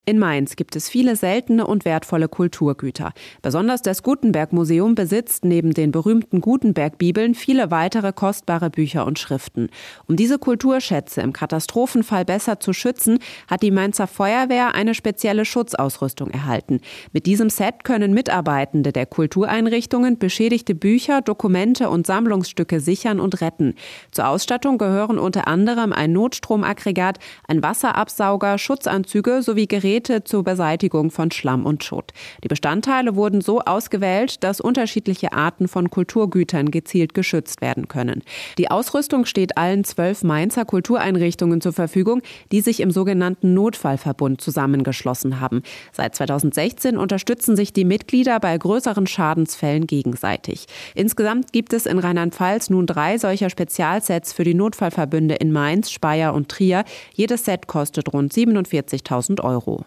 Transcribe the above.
In Mainz gibt es viele seltene und wertvolle Kulturgüter. Besonders das Gutenberg-Museum besitzt neben den berühmten Gutenberg-Bibeln viele weitere kostbare Bücher und Schriften. Um diese Kulturschätze im Katastrophenfall besser zu schützen, hat die Mainzer Feuerwehr eine spezielle Schutzausrüstung erhalten. Mit diesem Set können Mitarbeitende der Kultureinrichtungen beschädigte Bücher, Dokumente und Sammlungsstücke sichern und retten. Zur Ausstattung gehören unter anderem ein Notstromaggregat, ein Wasserabsauger, Schutzanzüge sowie Geräte zur Beseitigung von Schlamm und Schutt. Die Bestandteile wurden so ausgewählt, dass unterschiedliche Arten von Kulturgütern gezielt geschützt werden können. Die Ausrüstung steht allen 12 Mainzer Kultureinrichtungen zur Verfügung, die sich im sogenannten Notfallverbund zusammengeschlossen haben. Seit 2016 unterstützen sich die Mitglieder bei größeren Schadensfällen gegenseitig. Insgesamt gibt es in Rheinland-Pfalz nun 3 solcher Spezialsets für die Notfallverbünde in Mainz, Speyer und Trier. Jedes Set kostet rund 47.000 €.